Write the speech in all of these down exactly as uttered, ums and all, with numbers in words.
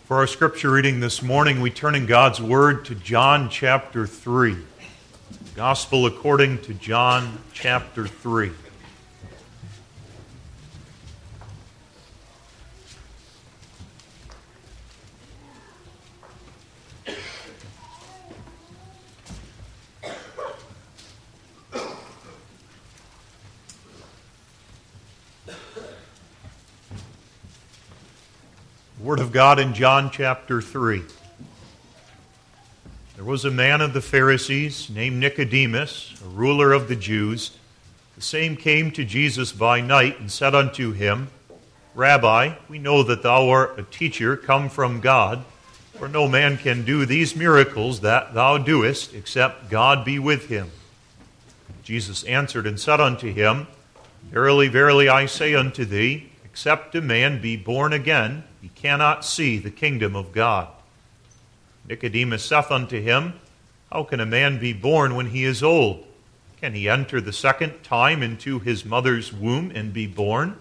For our scripture reading this morning, we turn in God's Word to John chapter three. Gospel according to John chapter three. Word of God in John chapter three. There was a man of the Pharisees named Nicodemus, a ruler of the Jews. The same came to Jesus by night and said unto him, Rabbi, we know that thou art a teacher come from God, for no man can do these miracles that thou doest, except God be with him. Jesus answered and said unto him, Verily, verily, I say unto thee, except a man be born again, he cannot see the kingdom of God. Nicodemus saith unto him, How can a man be born when he is old? Can he enter the second time into his mother's womb and be born?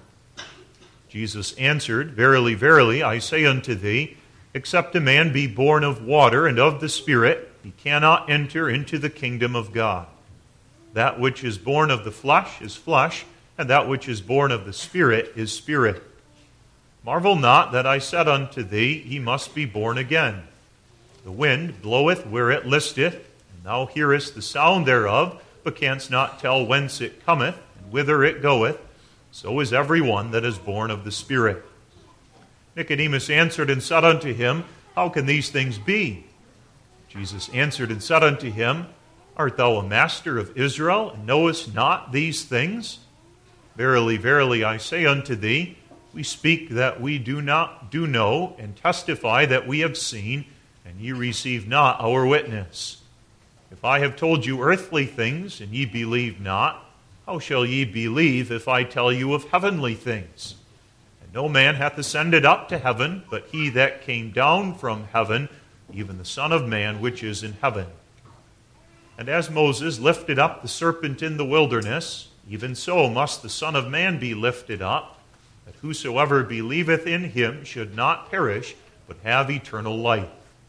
Jesus answered, Verily, verily, I say unto thee, except a man be born of water and of the Spirit, he cannot enter into the kingdom of God. That which is born of the flesh is flesh, and that which is born of the Spirit is spirit. Marvel not that I said unto thee, he must be born again. The wind bloweth where it listeth, and thou hearest the sound thereof, but canst not tell whence it cometh, and whither it goeth. So is every one that is born of the Spirit. Nicodemus answered and said unto him, How can these things be? Jesus answered and said unto him, Art thou a master of Israel, and knowest not these things? Verily, verily, I say unto thee, we speak that we do not do know, and testify that we have seen, and ye receive not our witness. If I have told you earthly things, and ye believe not, how shall ye believe if I tell you of heavenly things? And no man hath ascended up to heaven, but he that came down from heaven, even the Son of Man which is in heaven. And as Moses lifted up the serpent in the wilderness, even so must the Son of Man be lifted up, that whosoever believeth in him should not perish, but have eternal life.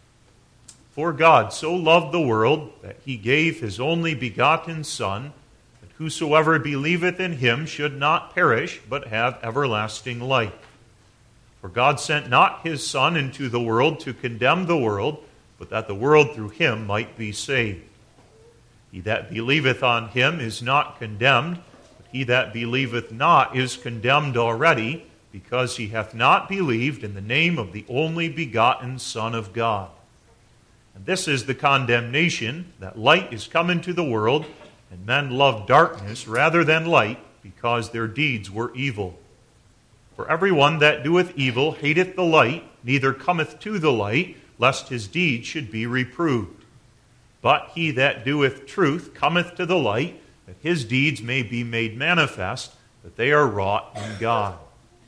For God so loved the world, that he gave his only begotten Son, that whosoever believeth in him should not perish, but have everlasting life. For God sent not his Son into the world to condemn the world, but that the world through him might be saved. He that believeth on him is not condemned, but he that believeth not is condemned already, because he hath not believed in the name of the only begotten Son of God. And this is the condemnation, that light is come into the world, and men love darkness rather than light, because their deeds were evil. For every one that doeth evil hateth the light, neither cometh to the light, lest his deeds should be reproved. But he that doeth truth cometh to the light, that his deeds may be made manifest, that they are wrought in God.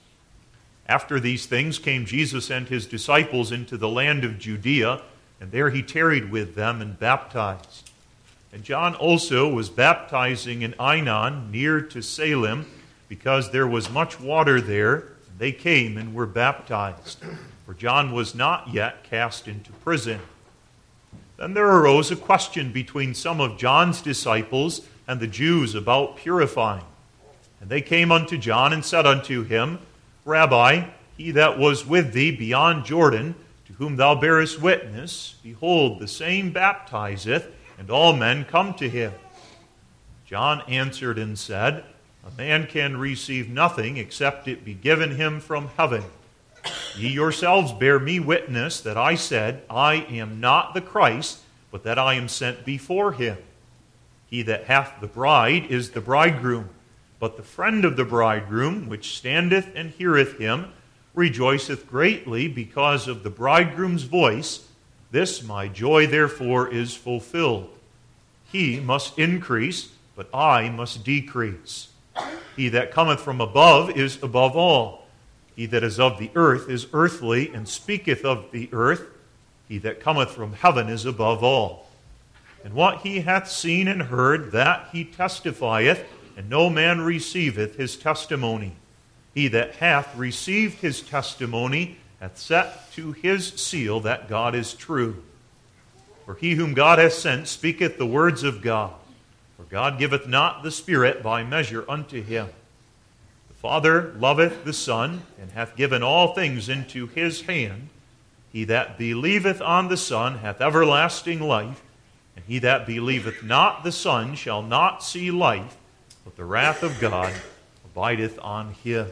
After these things came Jesus and his disciples into the land of Judea, and there he tarried with them and baptized. And John also was baptizing in Ainon, near to Salem, because there was much water there, and they came and were baptized. For John was not yet cast into prison. Then there arose a question between some of John's disciples and the Jews about purifying. And they came unto John and said unto him, Rabbi, he that was with thee beyond Jordan, to whom thou bearest witness, behold, the same baptizeth, and all men come to him. John answered and said, A man can receive nothing except it be given him from heaven. Ye yourselves bear me witness that I said, I am not the Christ, but that I am sent before him. He that hath the bride is the bridegroom, but the friend of the bridegroom, which standeth and heareth him, rejoiceth greatly because of the bridegroom's voice. This my joy therefore is fulfilled. He must increase, but I must decrease. He that cometh from above is above all. He that is of the earth is earthly, and speaketh of the earth. He that cometh from heaven is above all. And what he hath seen and heard, that he testifieth, and no man receiveth his testimony. He that hath received his testimony hath set to his seal that God is true. For he whom God hath sent speaketh the words of God. For God giveth not the Spirit by measure unto him. The Father loveth the Son, and hath given all things into his hand. He that believeth on the Son hath everlasting life, and he that believeth not the Son shall not see life, but the wrath of God abideth on him.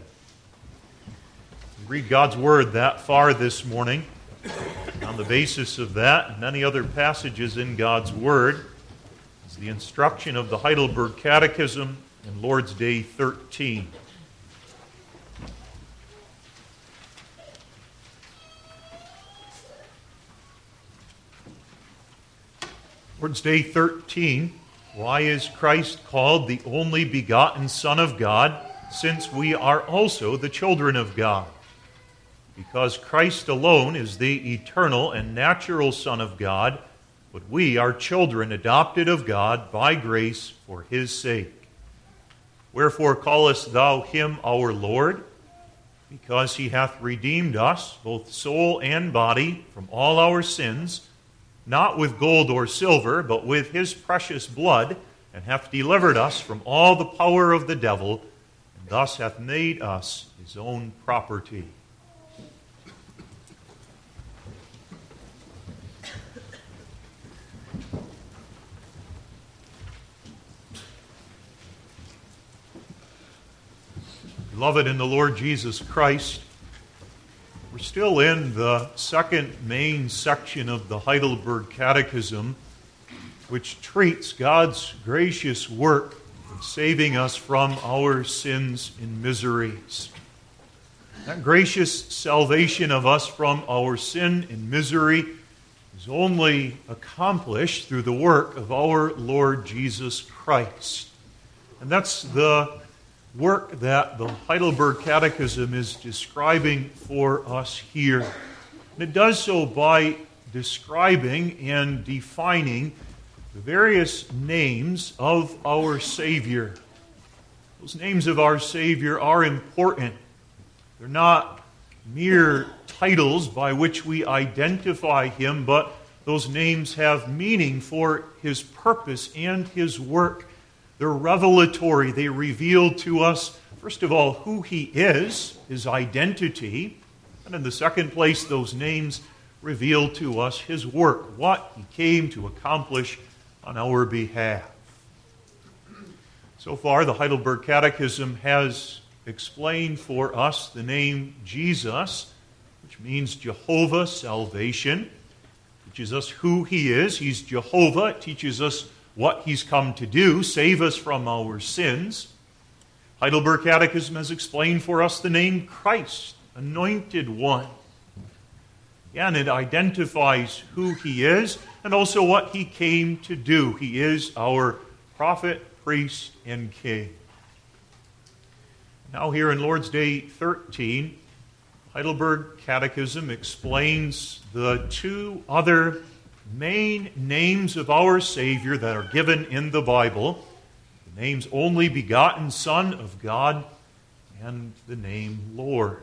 We read God's Word that far this morning. On the basis of that and many other passages in God's Word is the instruction of the Heidelberg Catechism in Lord's Day thirteen. Lord's Day thirteen, why is Christ called the only begotten Son of God, since we are also the children of God? Because Christ alone is the eternal and natural Son of God, but we are children adopted of God by grace for his sake. Wherefore callest thou him our Lord? Because he hath redeemed us, both soul and body, from all our sins, not with gold or silver, but with his precious blood, and hath delivered us from all the power of the devil, and thus hath made us his own property. Beloved in the Lord Jesus Christ, we're still in the second main section of the Heidelberg Catechism, which treats God's gracious work in saving us from our sins and miseries. That gracious salvation of us from our sin and misery is only accomplished through the work of our Lord Jesus Christ. And that's the work that the Heidelberg Catechism is describing for us here. And it does so by describing and defining the various names of our Savior. Those names of our Savior are important. They're not mere titles by which we identify him, but those names have meaning for his purpose and his work. They're revelatory. They reveal to us, first of all, who he is, his identity, and in the second place, those names reveal to us his work, what he came to accomplish on our behalf. So far, the Heidelberg Catechism has explained for us the name Jesus, which means Jehovah, salvation. It teaches us who he is. He's Jehovah. It teaches us what he's come to do, save us from our sins. Heidelberg Catechism has explained for us the name Christ, anointed one. Again, it identifies who he is and also what he came to do. He is our prophet, priest, and king. Now here in Lord's Day thirteen, Heidelberg Catechism explains the two other main names of our Savior that are given in the Bible. The names only begotten Son of God and the name Lord.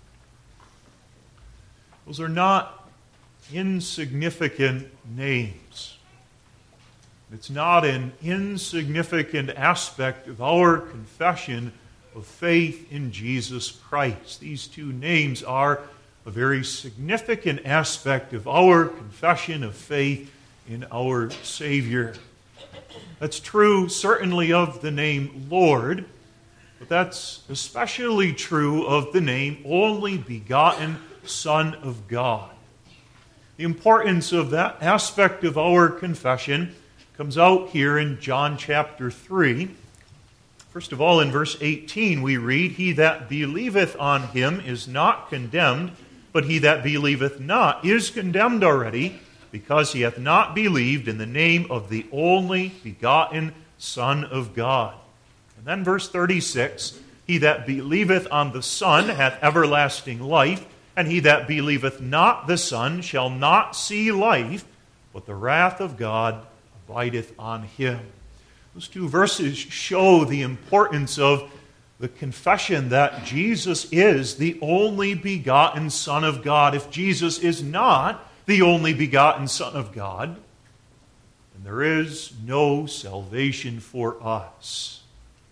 Those are not insignificant names. It's not an insignificant aspect of our confession of faith in Jesus Christ. These two names are a very significant aspect of our confession of faith in our Savior. That's true certainly of the name Lord, but that's especially true of the name only begotten Son of God. The importance of that aspect of our confession comes out here in John chapter three. First of all, in verse eighteen we read, "He that believeth on him is not condemned, but he that believeth not is condemned already, because he hath not believed in the name of the only begotten Son of God." And then verse thirty-six, "He that believeth on the Son hath everlasting life, and he that believeth not the Son shall not see life, but the wrath of God abideth on him." Those two verses show the importance of the confession that Jesus is the only begotten Son of God. If Jesus is not the only begotten Son of God, then there is no salvation for us.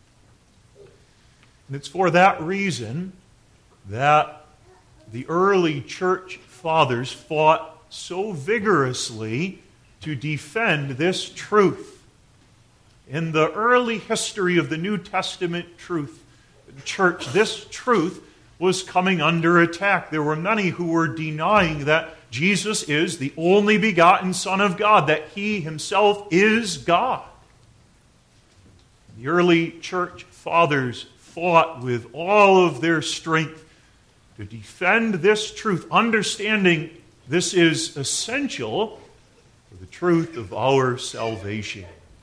And it's for that reason that the early church fathers fought so vigorously to defend this truth. In the early history of the New Testament truth, church, this truth was coming under attack. There were many who were denying that Jesus is the only begotten Son of God, that he himself is God. The early church fathers fought with all of their strength to defend this truth, understanding this is essential for the truth of our salvation.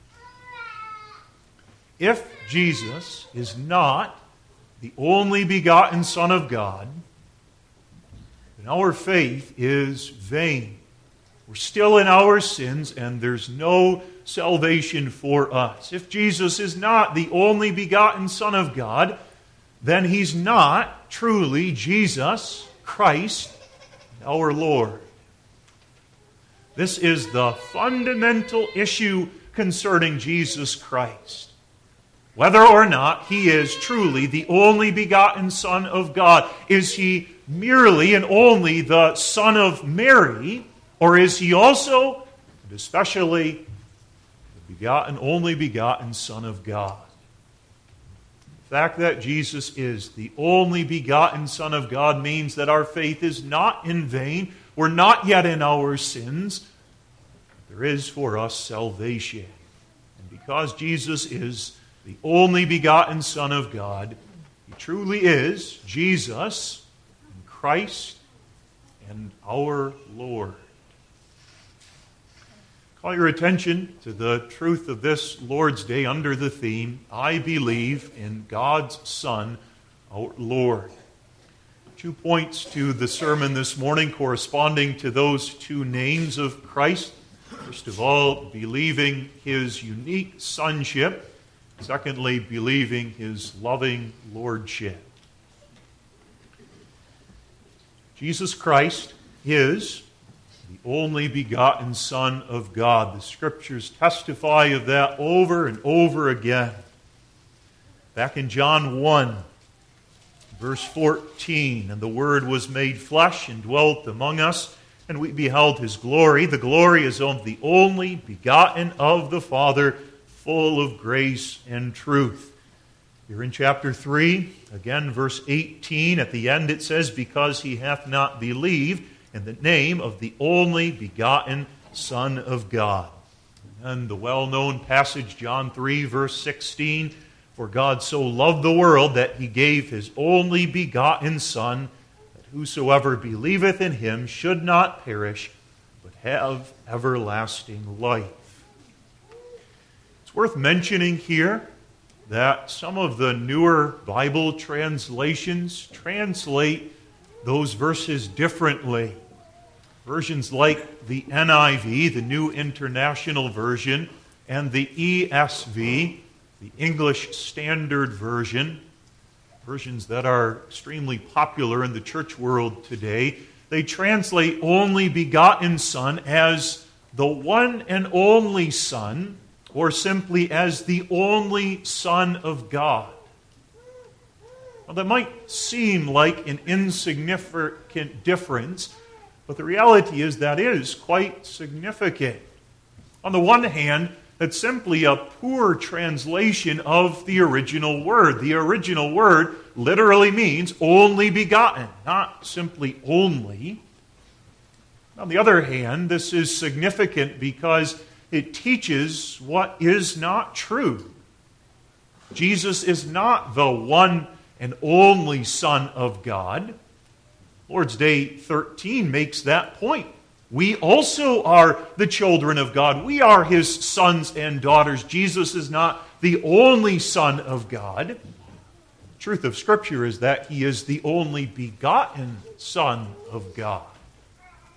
If Jesus is not the only begotten Son of God, then our faith is vain. We're still in our sins, and there's no salvation for us. If Jesus is not the only begotten Son of God, then he's not truly Jesus Christ, our Lord. This is the fundamental issue concerning Jesus Christ. Whether or not he is truly the only begotten Son of God. Is he merely and only the Son of Mary, or is he also, and especially, the begotten, only begotten Son of God? The fact that Jesus is the only begotten Son of God means that our faith is not in vain. We're not yet in our sins. There is for us salvation. And because Jesus is the only begotten Son of God, he truly is Jesus and Christ and our Lord. Call your attention to the truth of this Lord's Day under the theme, I believe in God's Son, our Lord. Two points to the sermon this morning corresponding to those two names of Christ. First of all, believing his unique sonship. Secondly, believing his loving lordship. Jesus Christ is the only begotten Son of God. The Scriptures testify of that over and over again. Back in John one, verse fourteen, and the Word was made flesh and dwelt among us, and we beheld his glory. The glory is of the only begotten of the Father, full of grace and truth. Here in chapter three, again verse eighteen, at the end it says, because he hath not believed in the name of the only begotten Son of God. And the well-known passage, John three, verse sixteen, for God so loved the world that he gave his only begotten Son, that whosoever believeth in him should not perish, but have everlasting life. It's worth mentioning here that some of the newer Bible translations translate those verses differently. Versions like the N I V, the New International Version, and the E S V, the English Standard Version, versions that are extremely popular in the church world today, they translate only begotten Son as the one and only Son, or simply as the only Son of God. Now, that might seem like an insignificant difference, but the reality is that is quite significant. On the one hand, it's simply a poor translation of the original word. The original word literally means only begotten, not simply only. On the other hand, this is significant because it teaches what is not true. Jesus is not the one and only Son of God. Lord's Day thirteen makes that point. We also are the children of God. We are his sons and daughters. Jesus is not the only Son of God. The truth of Scripture is that he is the only begotten Son of God.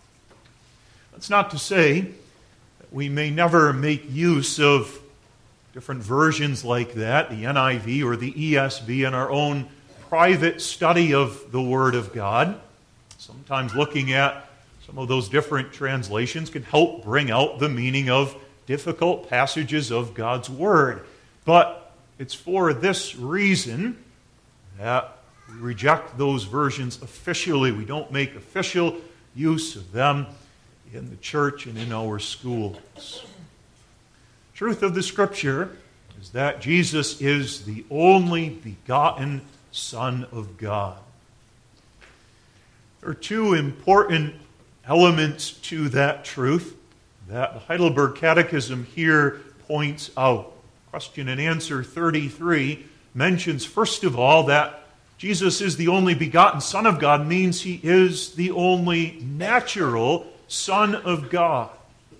That's not to say that we may never make use of different versions like that, the N I V or the E S V, in our own private study of the Word of God. Sometimes looking at some of those different translations can help bring out the meaning of difficult passages of God's Word. But it's for this reason that we reject those versions officially. We don't make official use of them in the church and in our schools. Truth of the Scripture is that Jesus is the only begotten Son of God. There are two important elements to that truth that the Heidelberg Catechism here points out. Question and answer thirty-three mentions, first of all, that Jesus is the only begotten Son of God means he is the only natural Son of God.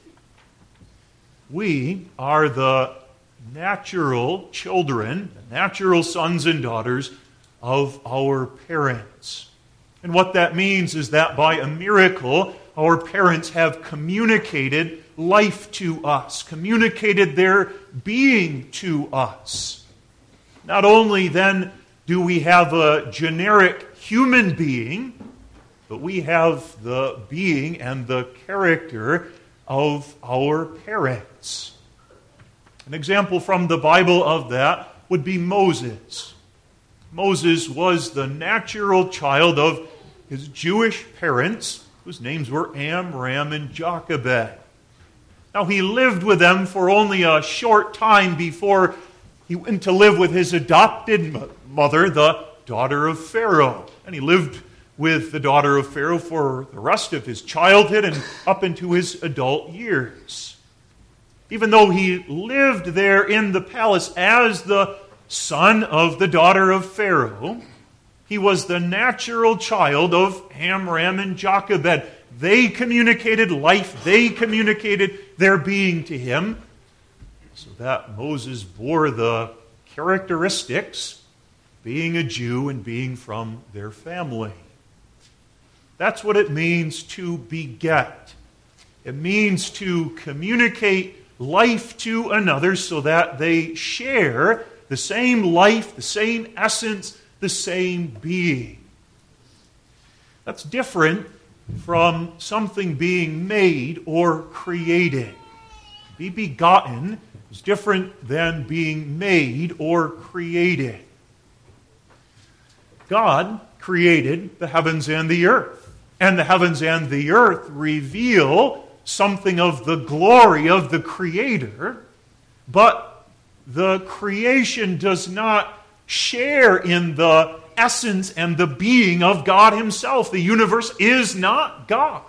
We are the natural children, the natural sons and daughters of our parents. And what that means is that by a miracle, our parents have communicated life to us, communicated their being to us. Not only then do we have a generic human being, but we have the being and the character of our parents. An example from the Bible of that would be Moses. Moses was the natural child of his Jewish parents, whose names were Amram and Jochebed. Now, he lived with them for only a short time before he went to live with his adopted mother, the daughter of Pharaoh. And he lived with the daughter of Pharaoh for the rest of his childhood and up into his adult years. Even though he lived there in the palace as the son of the daughter of Pharaoh, he was the natural child of Amram and Jochebed. They communicated life, they communicated their being to him, so that Moses bore the characteristics, being a Jew and being from their family. That's what it means to beget. It means to communicate life to another so that they share the same life, the same essence, the same being. That's different from something being made or created. To be begotten is different than being made or created. God created the heavens and the earth. And the heavens and the earth reveal something of the glory of the Creator, but the creation does not share in the essence and the being of God Himself. The universe is not God.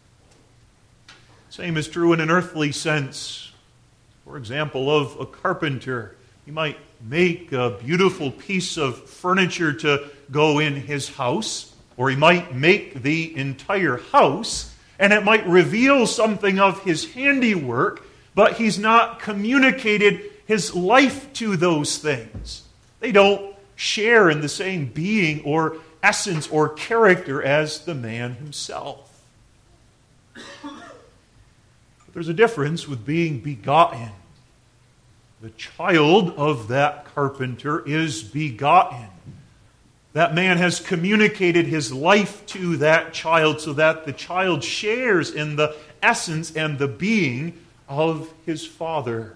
Same is true in an earthly sense. For example, of a carpenter. He might make a beautiful piece of furniture to go in his house, or he might make the entire house, and it might reveal something of his handiwork, but he's not communicated his life to those things. They don't share in the same being or essence or character as the man himself. But there's a difference with being begotten. The child of that carpenter is begotten. That man has communicated his life to that child so that the child shares in the essence and the being of his father.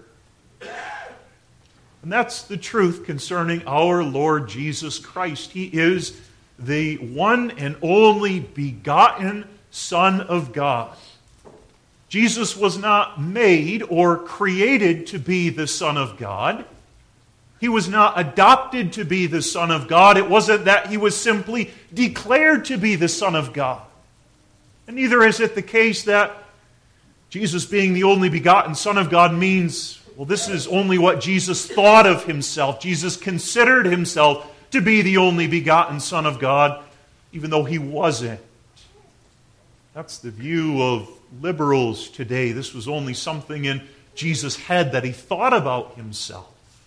And that's the truth concerning our Lord Jesus Christ. He is the one and only begotten Son of God. Jesus was not made or created to be the Son of God. He was not adopted to be the Son of God. It wasn't that he was simply declared to be the Son of God. And neither is it the case that Jesus being the only begotten Son of God means, well, this is only what Jesus thought of himself. Jesus considered himself to be the only begotten Son of God, even though he wasn't. That's the view of liberals today. This was only something in Jesus' head that he thought about himself.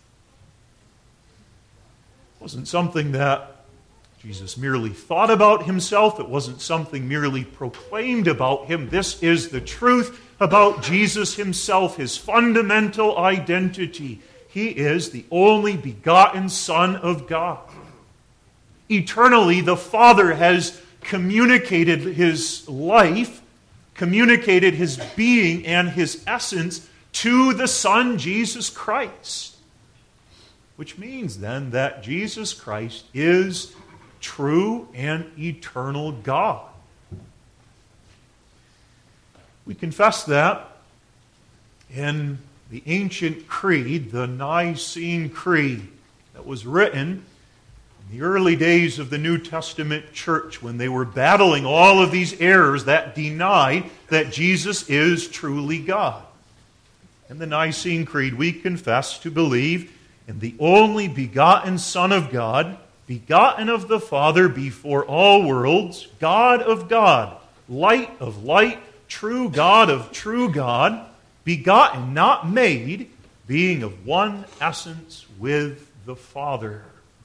It wasn't something that Jesus merely thought about himself. It wasn't something merely proclaimed about him. This is the truth about Jesus himself, his fundamental identity. he is the only begotten Son of God. Eternally, the Father has communicated his life, communicated his being and his essence to the Son, Jesus Christ. Which means then that Jesus Christ is true and eternal God. We confess that in the ancient creed, the Nicene Creed, that was written in the early days of the New Testament church when they were battling all of these errors that denied that Jesus is truly God. In the Nicene Creed, we confess to believe in the only begotten Son of God, begotten of the Father before all worlds, God of God, light of light, true God of true God, begotten, not made, being of one essence with the Father.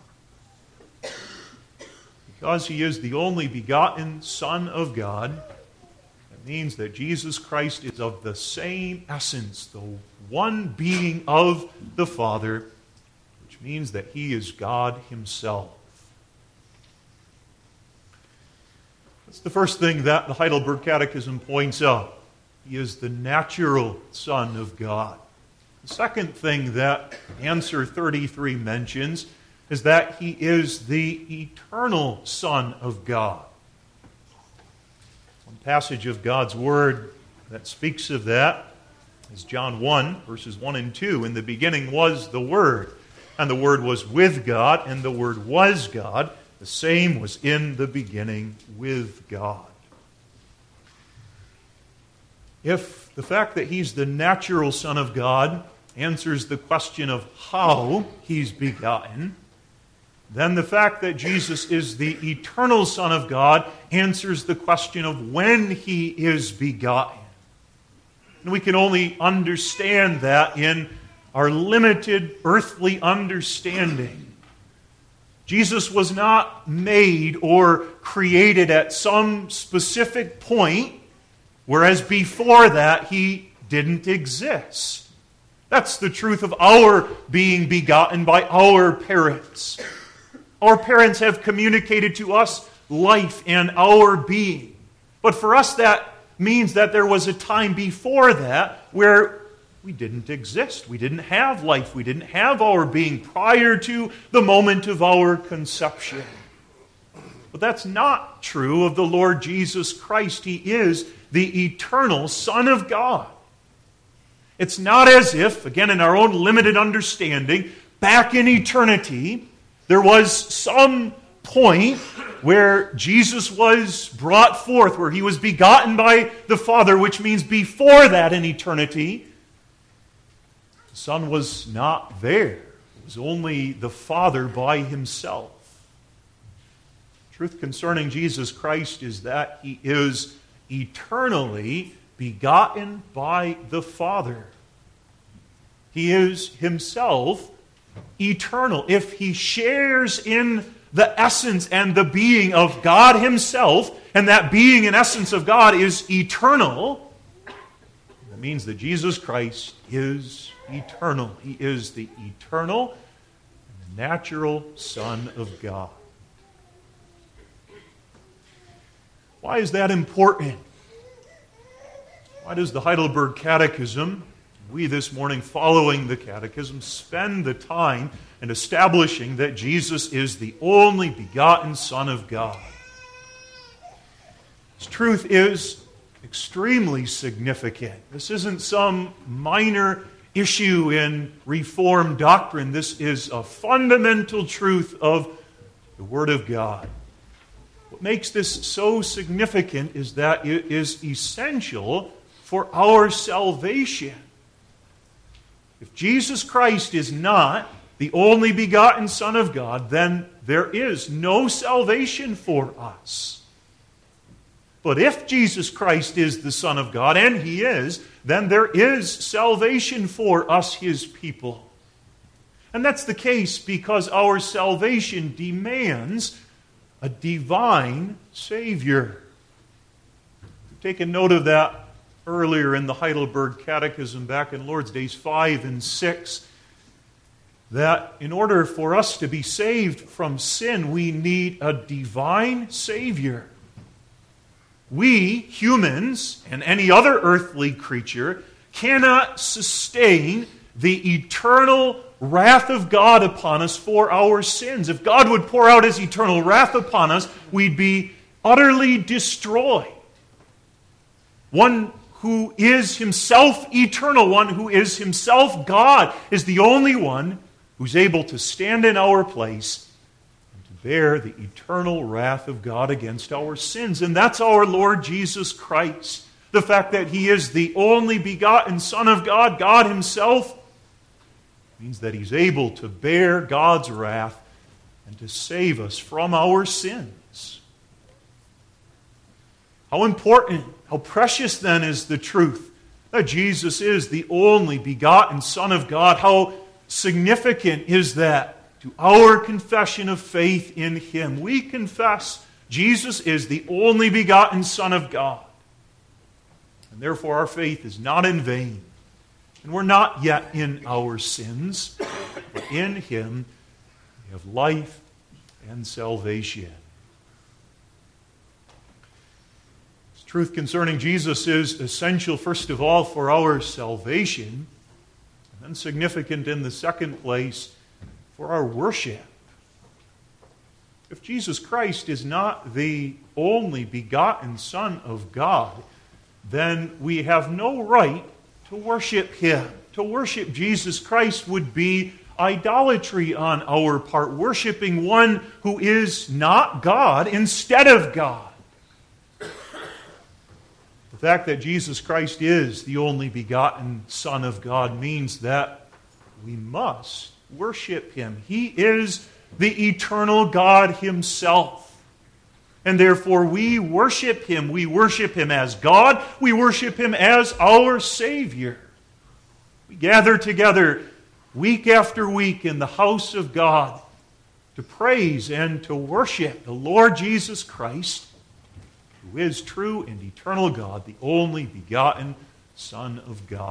Because he is the only begotten Son of God, it means that Jesus Christ is of the same essence, the one being of the Father, which means that he is God himself. That's the first thing that the Heidelberg Catechism points out. He is the natural Son of God. The second thing that answer thirty-three mentions is that he is the eternal Son of God. One passage of God's Word that speaks of that is John one, verses one and two. In the beginning was the Word, and the Word was with God, and the Word was God. The same was in the beginning with God. If the fact that he's the natural Son of God answers the question of how he's begotten, then the fact that Jesus is the eternal Son of God answers the question of when he is begotten. And we can only understand that in our limited earthly understanding. Jesus was not made or created at some specific point, whereas before that he didn't exist. That's the truth of our being begotten by our parents. Our parents have communicated to us life and our being. But for us that means that there was a time before that where we didn't exist. We didn't have life. We didn't have our being prior to the moment of our conception. But that's not true of the Lord Jesus Christ. He is the eternal Son of God. It's not as if, again in our own limited understanding, back in eternity, there was some point where Jesus was brought forth, where he was begotten by the Father, which means before that in eternity, the Son was not there. It was only the Father by himself. Truth concerning Jesus Christ is that he is eternally begotten by the Father. He is himself eternal. If he shares in the essence and the being of God himself, and that being and essence of God is eternal, that means that Jesus Christ is eternal. He is the eternal and the natural Son of God. Why is that important? Why does the Heidelberg Catechism, we this morning following the Catechism, spend the time in establishing that Jesus is the only begotten Son of God? This truth is extremely significant. This isn't some minor issue in Reformed doctrine. This is a fundamental truth of the Word of God. What makes this so significant is that it is essential for our salvation. If Jesus Christ is not the only begotten Son of God, then there is no salvation for us. But if Jesus Christ is the Son of God, and he is, then there is salvation for us, his people. And that's the case because our salvation demands a divine Savior. We've taken note of that earlier in the Heidelberg Catechism back in Lord's Days five and six. that in order for us to be saved from sin, we need a divine Savior. We, humans, and any other earthly creature, cannot sustain the eternal wrath of God upon us for our sins. If God would pour out His eternal wrath upon us, we'd be utterly destroyed. One who is Himself eternal, one who is Himself God, is the only one who's able to stand in our place and to bear the eternal wrath of God against our sins. And that's our Lord Jesus Christ. The fact that He is the only begotten Son of God, God Himself, means that He's able to bear God's wrath and to save us from our sins. How important, how precious then is the truth that Jesus is the only begotten Son of God. How significant is that to our confession of faith in Him. We confess Jesus is the only begotten Son of God. And therefore our faith is not in vain. And we're not yet in our sins, but in Him we have life and salvation. This truth concerning Jesus is essential, first of all, for our salvation, and then significant in the second place for our worship. If Jesus Christ is not the only begotten Son of God, then we have no right to worship Him. To worship Jesus Christ would be idolatry on our part, worshiping one who is not God instead of God. The fact that Jesus Christ is the only begotten Son of God means that we must worship Him. He is the eternal God Himself. And therefore we worship Him. We worship Him as God. We worship Him as our Savior. We gather together week after week in the house of God to praise and to worship the Lord Jesus Christ, who is true and eternal God, the only begotten Son of God.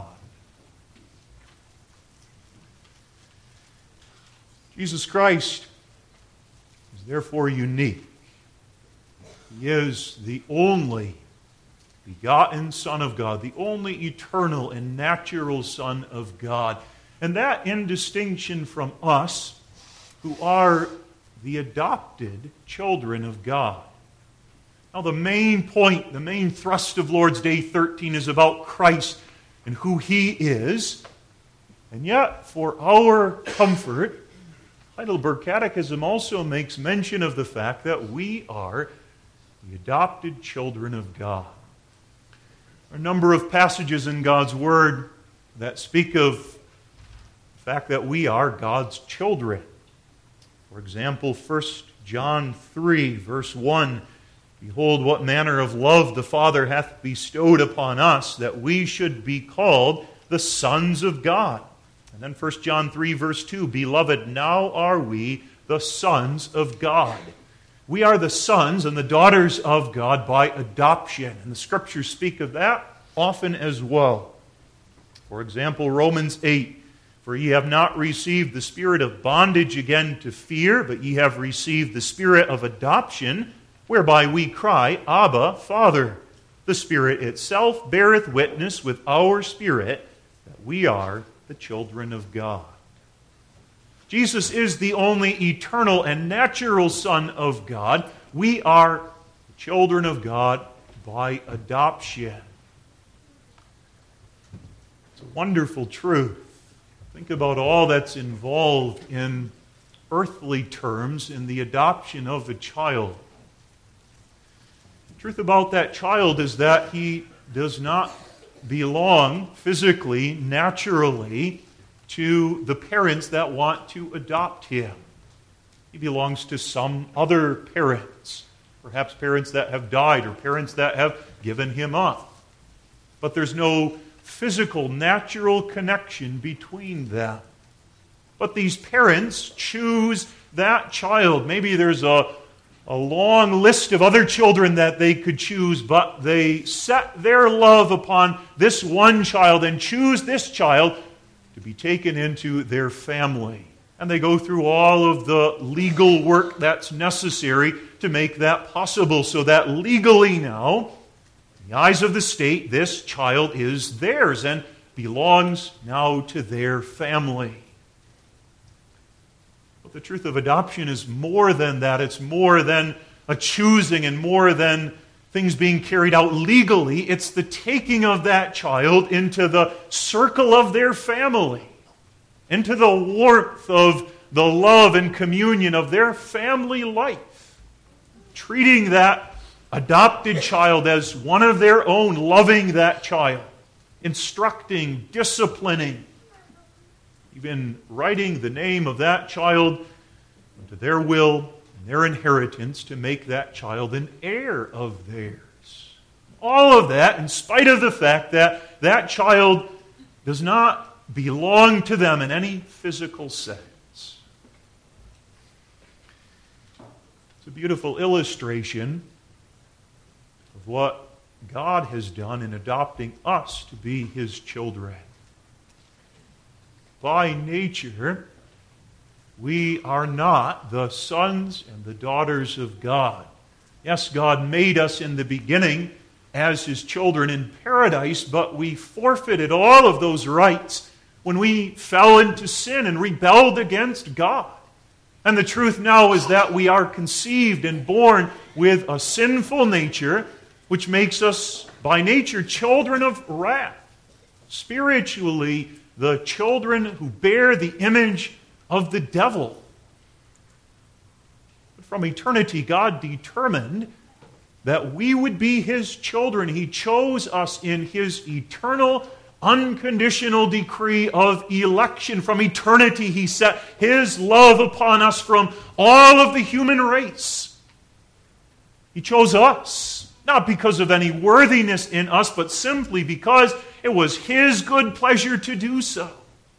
Jesus Christ is therefore unique. He is the only begotten Son of God, the only eternal and natural Son of God. And that in distinction from us, who are the adopted children of God. Now the main point, the main thrust of Lord's Day thirteen is about Christ and who He is. And yet, for our comfort, Heidelberg Catechism also makes mention of the fact that we are the adopted children of God. There are a number of passages in God's Word that speak of the fact that we are God's children. For example, First John three, verse one, "Behold, what manner of love the Father hath bestowed upon us, that we should be called the sons of God." And then First John three, verse two, "Beloved, now are we the sons of God." We are the sons and the daughters of God by adoption. And the Scriptures speak of that often as well. For example, Romans eight, "For ye have not received the spirit of bondage again to fear, but ye have received the spirit of adoption, whereby we cry, Abba, Father. The Spirit itself beareth witness with our spirit that we are the children of God." Jesus is the only eternal and natural Son of God. We are the children of God by adoption. It's a wonderful truth. Think about all that's involved in earthly terms in the adoption of a child. The truth about that child is that he does not belong physically, naturally, to the parents that want to adopt him. He belongs to some other parents, perhaps parents that have died or parents that have given him up. But there's no physical, natural connection between them. But these parents choose that child. Maybe there's a, a long list of other children that they could choose, but they set their love upon this one child and choose this child to be taken into their family. And they go through all of the legal work that's necessary to make that possible, so that legally now, in the eyes of the state, this child is theirs and belongs now to their family. But the truth of adoption is more than that. It's more than a choosing and more than things being carried out legally. It's the taking of that child into the circle of their family, into the warmth of the love and communion of their family life, treating that adopted child as one of their own, loving that child, instructing, disciplining, even writing the name of that child into their will and their inheritance to make that child an heir of theirs. All of that in spite of the fact that that child does not belong to them in any physical sense. It's a beautiful illustration of what God has done in adopting us to be His children. By nature, we are not the sons and the daughters of God. Yes, God made us in the beginning as His children in paradise, but we forfeited all of those rights when we fell into sin and rebelled against God. And the truth now is that we are conceived and born with a sinful nature, which makes us, by nature, children of wrath. Spiritually, the children who bear the image of the devil. But from eternity, God determined that we would be His children. He chose us in His eternal, unconditional decree of election. From eternity, He set His love upon us from all of the human race. He chose us, not because of any worthiness in us, but simply because it was His good pleasure to do so.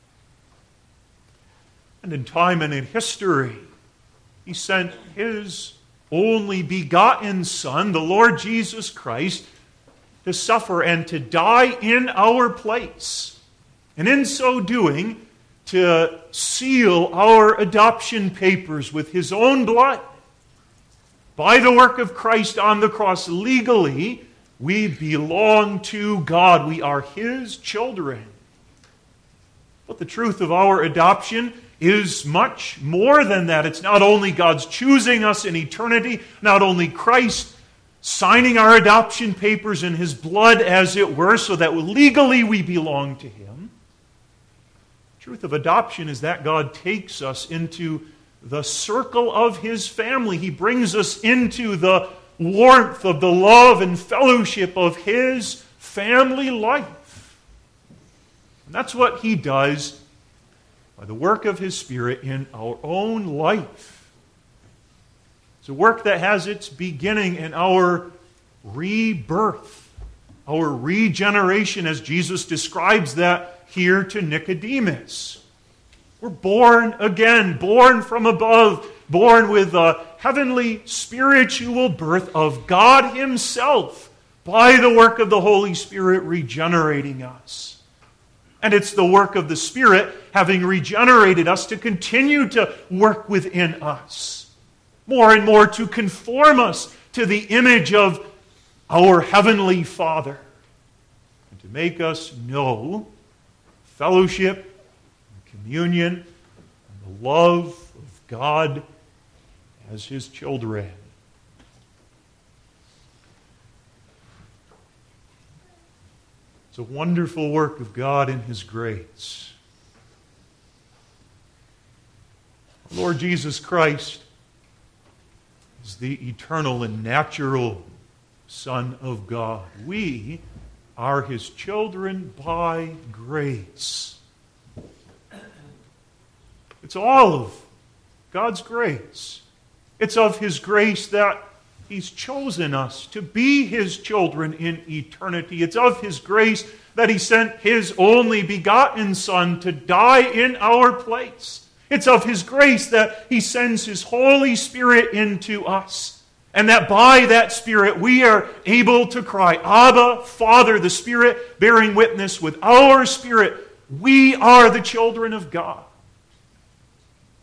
And in time and in history, He sent His only begotten Son, the Lord Jesus Christ, to suffer and to die in our place. And in so doing, to seal our adoption papers with His own blood. By the work of Christ on the cross, legally, we belong to God. We are His children. But the truth of our adoption is much more than that. It's not only God's choosing us in eternity, not only Christ signing our adoption papers in His blood, as it were, so that legally we belong to Him. The truth of adoption is that God takes us into the circle of His family. He brings us into the warmth of the love and fellowship of His family life. And that's what He does by the work of His Spirit in our own life. It's a work that has its beginning in our rebirth, our regeneration, as Jesus describes that here to Nicodemus. We're born again, born from above, born with a heavenly spiritual birth of God Himself by the work of the Holy Spirit regenerating us. And it's the work of the Spirit, having regenerated us, to continue to work within us, more and more to conform us to the image of our Heavenly Father, and to make us know fellowship, communion, and the love of God as His children. It's a wonderful work of God in His grace. Lord Jesus Christ is the eternal and natural Son of God. We are His children by grace. It's all of God's grace. It's of His grace that He's chosen us to be His children in eternity. It's of His grace that He sent His only begotten Son to die in our place. It's of His grace that He sends His Holy Spirit into us, and that by that Spirit we are able to cry, Abba, Father, the Spirit bearing witness with our spirit, we are the children of God.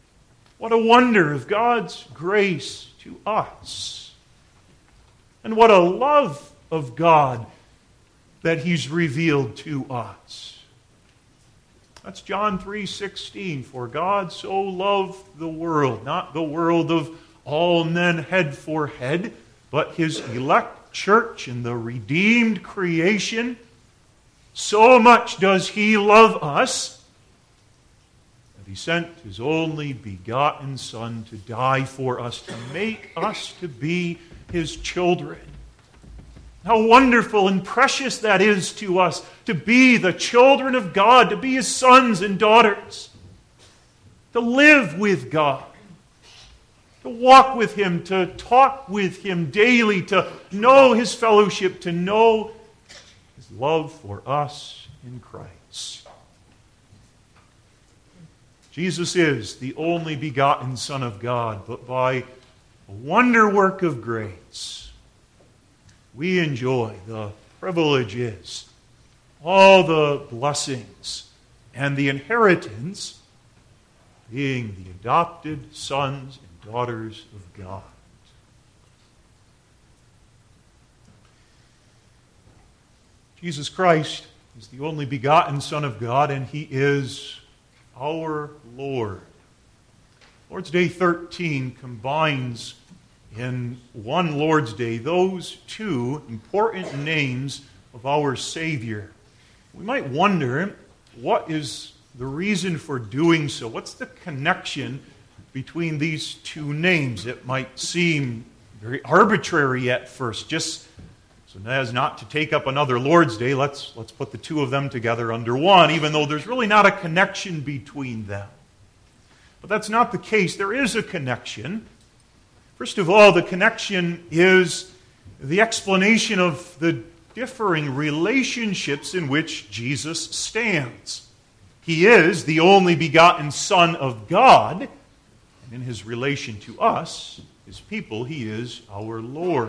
What a wonder of God's grace to us. And what a love of God that He's revealed to us. That's John three sixteen. For God so loved the world, not the world of all men head for head, but His elect church and the redeemed creation. So much does He love us that He sent His only begotten Son to die for us, to make us to be His children. How wonderful and precious that is to us, to be the children of God, to be His sons and daughters, to live with God, to walk with Him, to talk with Him daily, to know His fellowship, to know His love for us in Christ. Jesus is the only begotten Son of God, but by a wonder work of grace, we enjoy the privileges, all the blessings, and the inheritance being the adopted sons and daughters of God. Jesus Christ is the only begotten Son of God, and He is our Lord. Lord's Day thirteen combines in one Lord's Day those two important names of our Savior. We might wonder, what is the reason for doing so? What's the connection between these two names? It might seem very arbitrary at first, just so as not to take up another Lord's Day, let's, let's put the two of them together under one, even though there's really not a connection between them. But that's not the case. There is a connection. First of all, the connection is the explanation of the differing relationships in which Jesus stands. He is the only begotten Son of God, and in His relation to us, His people, He is our Lord.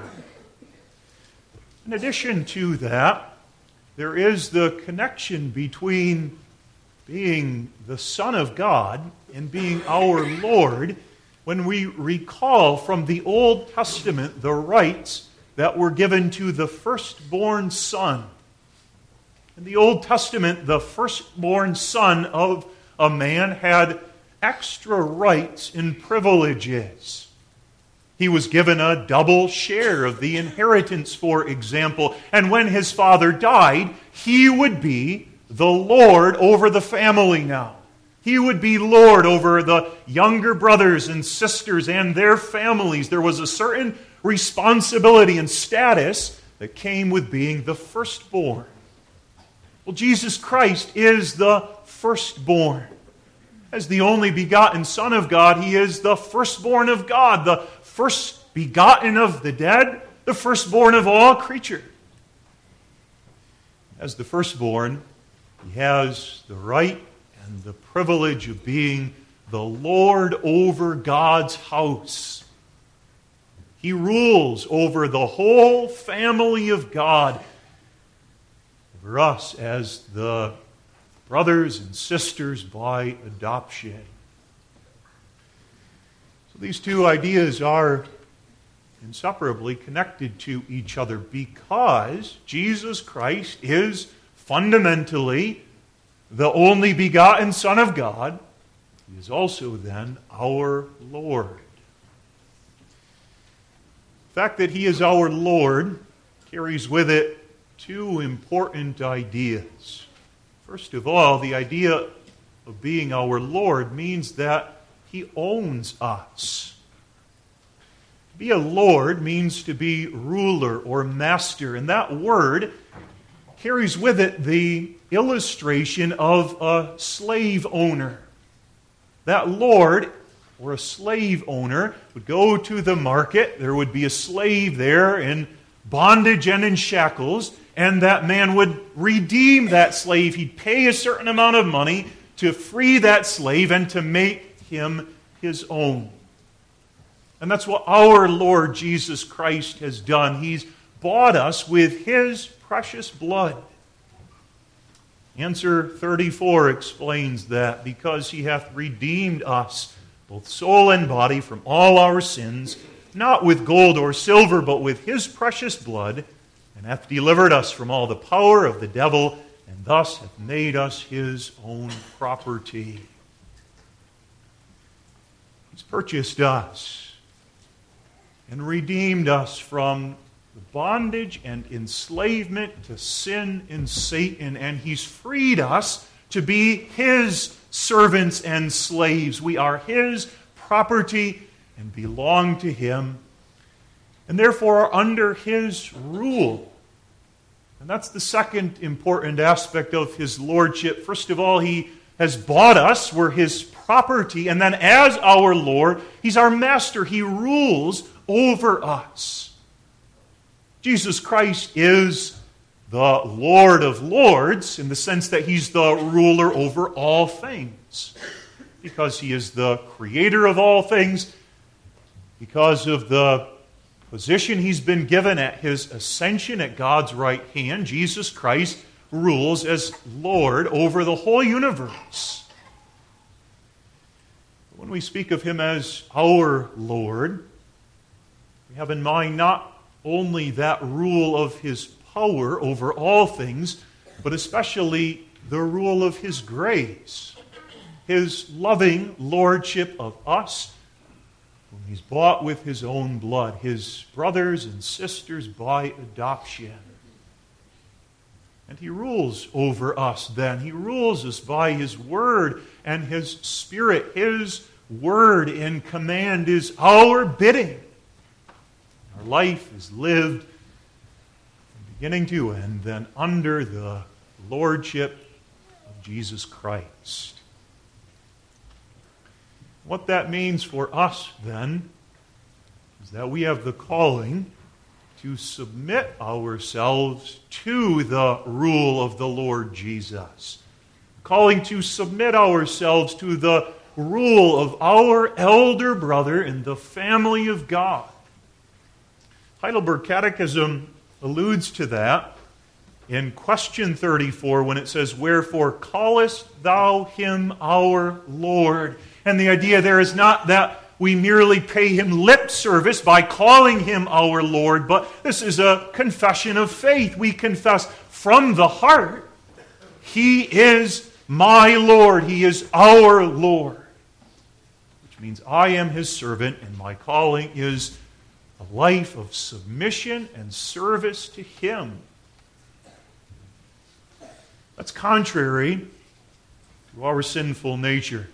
In addition to that, there is the connection between being the Son of God and being our Lord when we recall from the Old Testament the rights that were given to the firstborn son. In the Old Testament, the firstborn son of a man had extra rights and privileges. He was given a double share of the inheritance, for example, and when his father died, he would be the Lord over the family now. He would be Lord over the younger brothers and sisters and their families. There was a certain responsibility and status that came with being the firstborn. Well, Jesus Christ is the firstborn. As the only begotten Son of God, He is the firstborn of God, the first begotten of the dead, the firstborn of all creatures. As the firstborn, He has the right and the privilege of being the Lord over God's house. He rules over the whole family of God, over us as the brothers and sisters by adoption. So these two ideas are inseparably connected to each other because Jesus Christ is fundamentally the only begotten Son of God. He is also then our Lord. The fact that He is our Lord carries with it two important ideas. First of all, the idea of being our Lord means that He owns us. To be a Lord means to be ruler or master, and that word carries with it the illustration of a slave owner. That Lord, or a slave owner, would go to the market. There would be a slave there in bondage and in shackles, and that man would redeem that slave. He'd pay a certain amount of money to free that slave and to make him his own. And that's what our Lord Jesus Christ has done. He's bought us with His precious blood. Answer thirty-four explains that, because He hath redeemed us both soul and body, from all our sins, not with gold or silver, but with his precious blood, and hath delivered us from all the power of the devil, and thus hath made us his own property. He's purchased us and redeemed us from the bondage and enslavement to sin and Satan, and he's freed us to be his servants and slaves. We are his property and belong to him, and therefore are under his rule. And that's the second important aspect of his lordship. First of all, he has bought us. We're his property. And then as our Lord, he's our master. He rules over us. Jesus Christ is the Lord of lords in the sense that he's the ruler over all things. Because he is the creator of all things, because of the position he's been given at his ascension at God's right hand, Jesus Christ rules as Lord over the whole universe. When we speak of him as our Lord, we have in mind not only that rule of his power over all things, but especially the rule of his grace, his loving lordship of us, whom he's bought with his own blood, his brothers and sisters by adoption. And he rules over us then. He rules us by his word and his spirit. His word and command is our bidding. Our life is lived from beginning to end then under the lordship of Jesus Christ. What that means for us, then, is that we have the calling to submit ourselves to the rule of the Lord Jesus. Calling to submit ourselves to the rule of our elder brother in the family of God. Heidelberg Catechism alludes to that in question thirty-four when it says, "Wherefore callest thou him our Lord?" And the idea there is not that we merely pay him lip service by calling him our Lord, but this is a confession of faith. We confess from the heart, he is my Lord, he is our Lord. Which means I am his servant, and my calling is a life of submission and service to him. That's contrary to our sinful natures.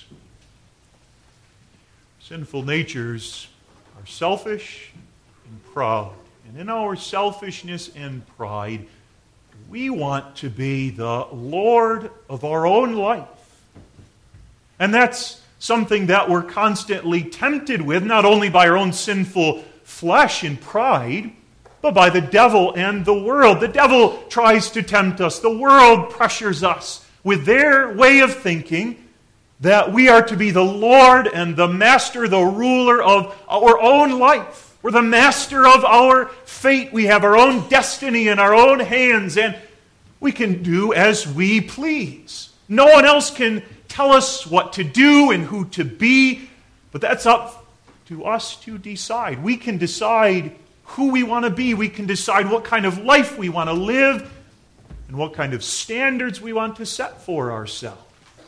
Sinful natures are selfish and proud. And in our selfishness and pride, we want to be the Lord of our own life. And that's something that we're constantly tempted with, not only by our own sinful flesh and pride, but by the devil and the world. The devil tries to tempt us. The world pressures us with their way of thinking that we are to be the Lord and the master, the ruler of our own life. We're the master of our fate. We have our own destiny in our own hands, and we can do as we please. No one else can tell us what to do and who to be, but that's up to us to decide. We can decide who we want to be. We can decide what kind of life we want to live and what kind of standards we want to set for ourselves.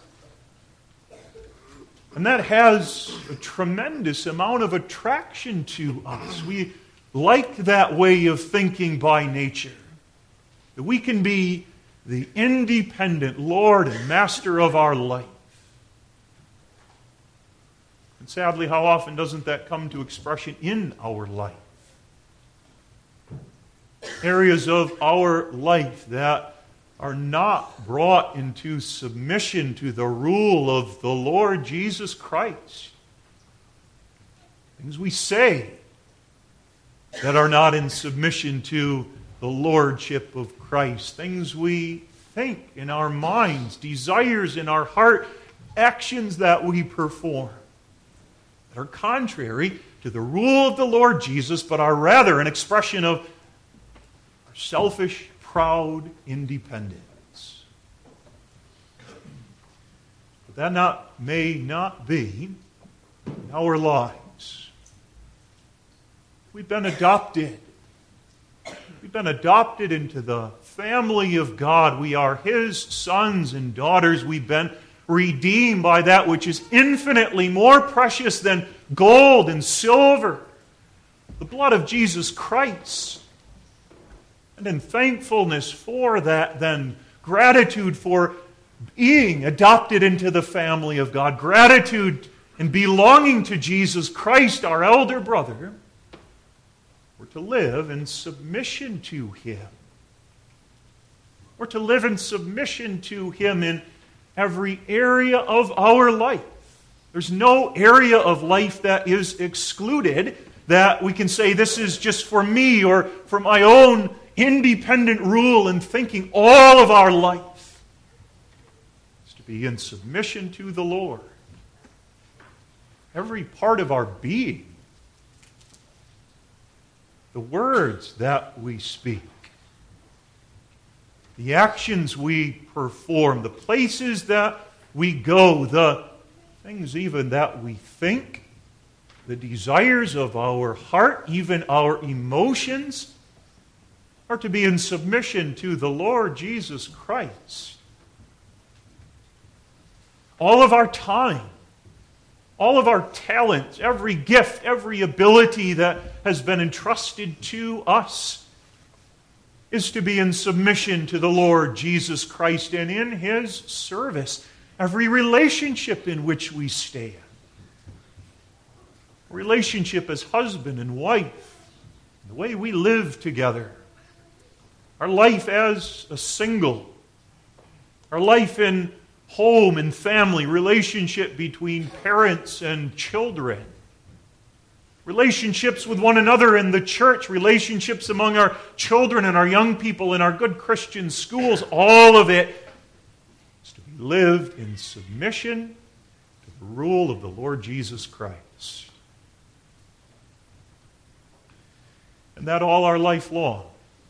And that has a tremendous amount of attraction to us. We like that way of thinking by nature. That we can be the independent Lord and master of our life. And sadly, how often doesn't that come to expression in our life? Areas of our life that are not brought into submission to the rule of the Lord Jesus Christ. Things we say that are not in submission to the lordship of Christ. Things we think in our minds, desires in our heart, actions that we perform that are contrary to the rule of the Lord Jesus, but are rather an expression of our selfish, proud independence. But that not, may not be in our lives. We've been adopted. We've been adopted into the family of God. We are His sons and daughters. We've been redeemed by that which is infinitely more precious than gold and silver, the blood of Jesus Christ. And in thankfulness for that, then gratitude for being adopted into the family of God, gratitude and belonging to Jesus Christ, our elder brother, we're to live in submission to Him. We're to live in submission to Him in every area of our life. There's no area of life that is excluded, that we can say this is just for me or for my own independent rule and thinking. All of our life is to be in submission to the Lord. Every part of our being, the words that we speak, the actions we perform, the places that we go, the things even that we think, the desires of our heart, even our emotions, are to be in submission to the Lord Jesus Christ. All of our time, all of our talents, every gift, every ability that has been entrusted to us is to be in submission to the Lord Jesus Christ and in His service. Every relationship in which we stand, relationship as husband and wife, the way we live together, our life as a single, our life in home and family, relationship between parents and children, relationships with one another in the church, relationships among our children and our young people in our good Christian schools, all of it is to be lived in submission to the rule of the Lord Jesus Christ. And that all our life long.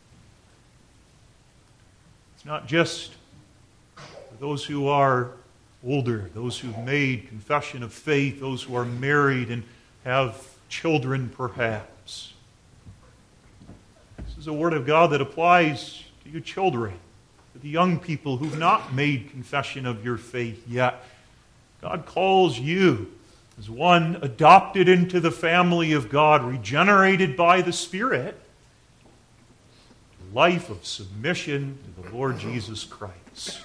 It's not just for those who are older, those who've made confession of faith, those who are married and have children perhaps. This is a word of God that applies to you children, to the young people who've not made confession of your faith yet. God calls you as one adopted into the family of God, regenerated by the Spirit, to a life of submission to the Lord Jesus Christ.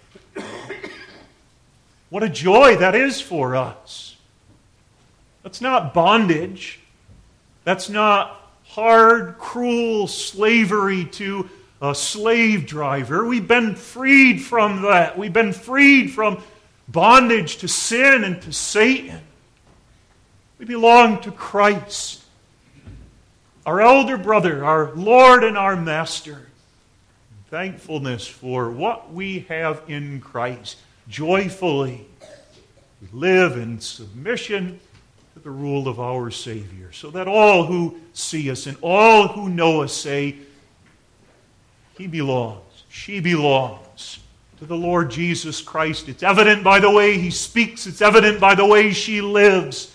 What a joy that is for us. That's not bondage. That's not hard, cruel slavery to a slave driver. We've been freed from that. We've been freed from bondage to sin and to Satan. We belong to Christ, our elder brother, our Lord and our Master. Thankfulness for what we have in Christ. Joyfully, we live in submission to the rule of our Savior, so that all who see us and all who know us say, He belongs, she belongs to the Lord Jesus Christ. It's evident by the way He speaks. It's evident by the way she lives.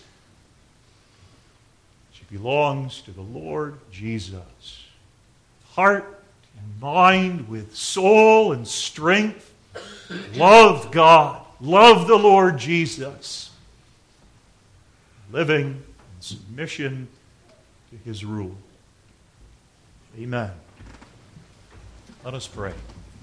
She belongs to the Lord Jesus. Heart and mind, with soul and strength. Love God. Love the Lord Jesus. Living in submission to His rule. Amen. Let us pray.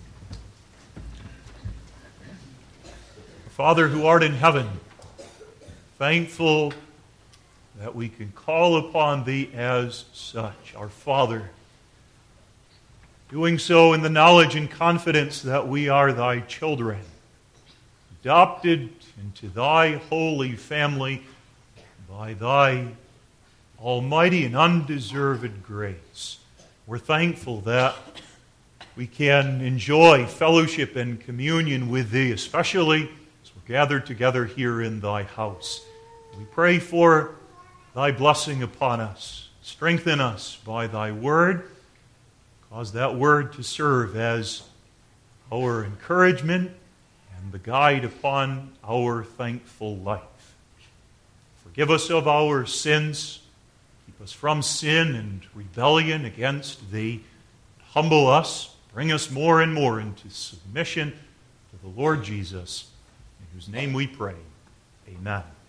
Father who art in heaven, thankful that we can call upon Thee as such, our Father, doing so in the knowledge and confidence that we are Thy children, adopted into Thy holy family by Thy almighty and undeserved grace. We're thankful that we can enjoy fellowship and communion with Thee, especially as we're gathered together here in Thy house. We pray for Thy blessing upon us. Strengthen us by Thy word. Cause that word to serve as our encouragement and the guide upon our thankful life. For Forgive us of our sins. Keep us from sin and rebellion against Thee. Humble us. Bring us more and more into submission to the Lord Jesus, in whose name we pray. Amen.